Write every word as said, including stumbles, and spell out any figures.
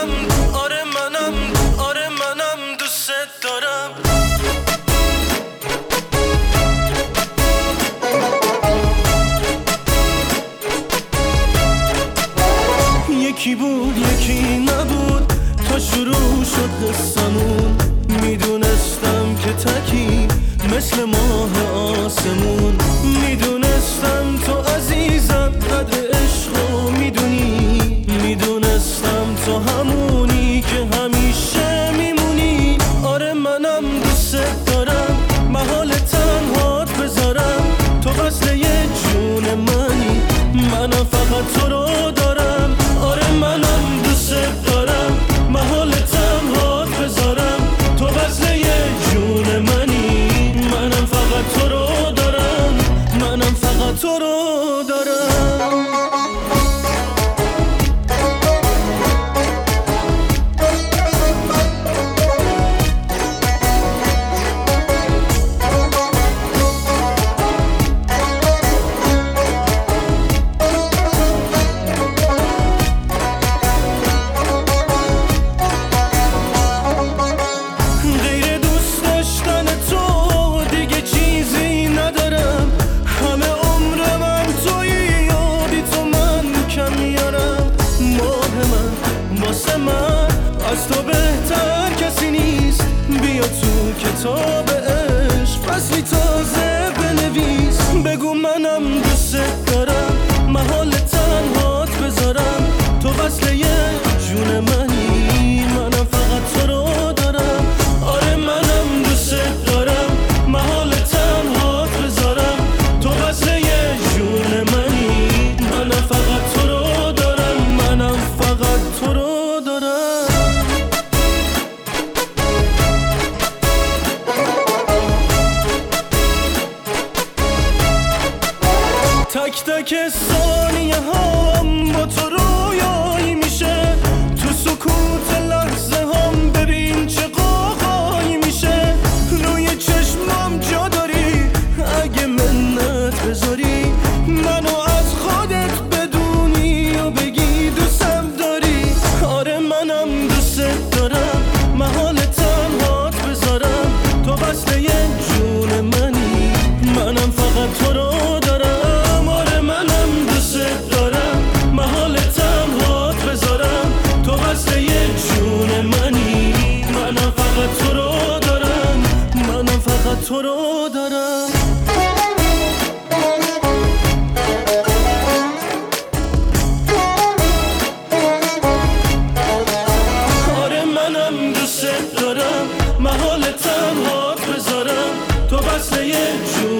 منم، آره منم، آره منم دوست دارم. یکی بود یکی نبود تا شروع شد قصمون. میدونستم که تکی مثل ماه آسمون. میدونستم تو عزیزم قدر عشقو میدونی. میدونستم تو همونی که همیشه میمونی. آره منم دوست دارم محال تنهات بذارم. تو وصله یه جون منی، منم فقط تو رو دارم. آره منم دوست دارم محال تنهات بذارم. تو وصله یه جون منی، منم فقط تو رو دارم. منم فقط تو رو دارم. از تو بهتر کسی نیست. بیا تو کتاب عشق فصلی تازه بنویس. بگو منم دوست دارم محال تنهات بذارم. تو وصله یه جون منی، منم فقط تو رو دارم. آره منم دوست دارم محال تنهات بذارم. تو وصله یه جون منی، منم فقط تو رو دارم. منم فقط تو رو دارم. تک تک ثانیه هم با تو رویایی میشه. تو سکوت لحظه هم ببین چه قاقایی میشه. روی چشمم جا داری اگه منت بذاری. منو از خودت بدونی و بگی دوستم داری. آره منم دوست دارم محال تنهات بذارم. تو وصله یه جون منی، منم فقط تو رو دارم. تو رو دارم. آره منم دوست دارم محال تنهات بذارم. تو وصله یه